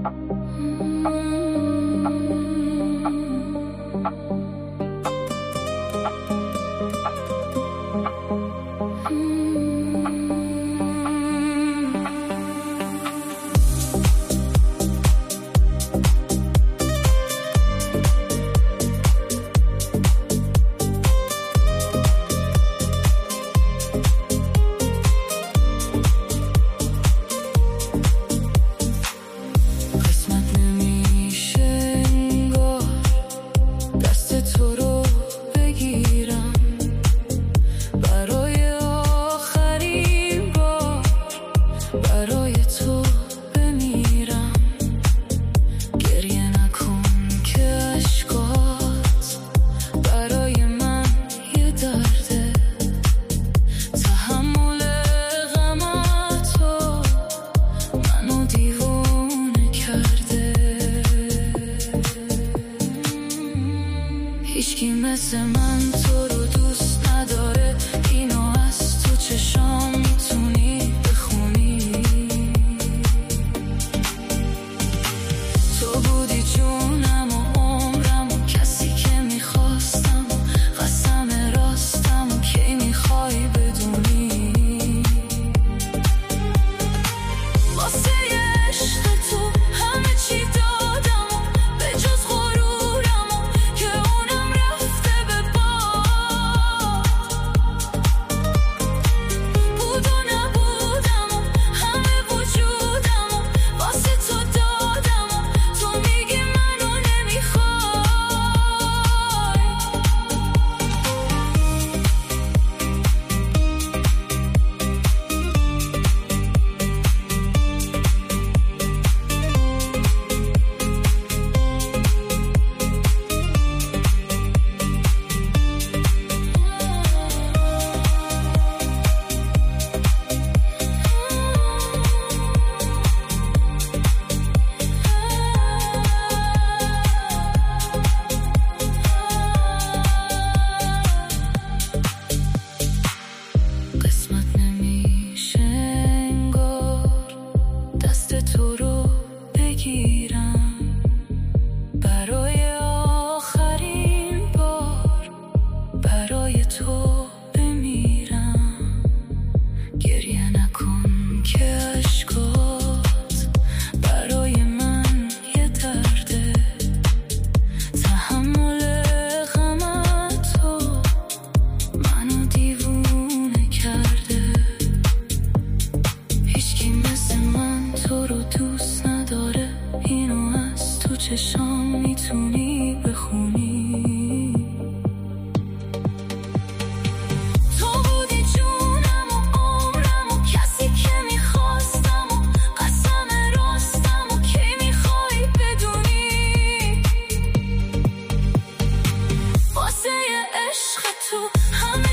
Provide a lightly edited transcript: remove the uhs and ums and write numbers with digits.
هیچکی مثل من تو رو دوست نداره، اینو از تو چشام میتونی بخونی. تو بودی جونم و عمرم و کسی که میخواستم و قسم راستم و کی میخوای بدونی. واسه عشق تو همه چی دادم و به جز غرورم و که اونم رفته به باد. بود و نبودم و همه وجودم و واسه تو دادم و تو میگی منو نمیخوای. قسمت نمیشه انگار دست تو رو بگیرم، برای آخرین بار برای تو بمیرم. گریه نکن که اشکات برای من یه درده، تحمل غمت تو منو دیوونه کرده. هیچکی مثل من تو رو دوست نداره، اینو از تو چشام میتونی بخونی. تو بودی جونم و عمرم و کسی که میخواستم و قسم راستم و کی میخوای بدونی. واسه عشق تو همه